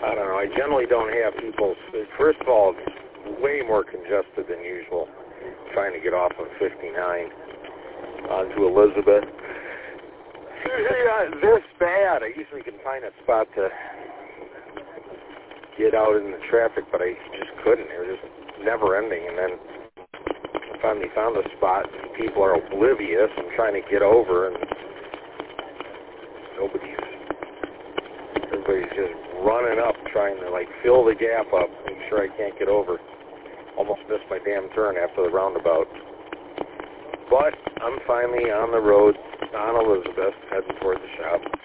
I don't know. I generally don't have people. First of all, it's way more congested than usual trying to get off of 59 onto Elizabeth. This bad. I usually can find a spot to get out in the traffic, but I just couldn't. It was just never ending. And then I finally found a spot, and people are oblivious. I'm trying to get over, and everybody's just running up, trying to like fill the gap up, make sure I can't get over. Almost missed my damn turn after the roundabout. But I'm finally on the road on Elizabeth, heading toward the shop.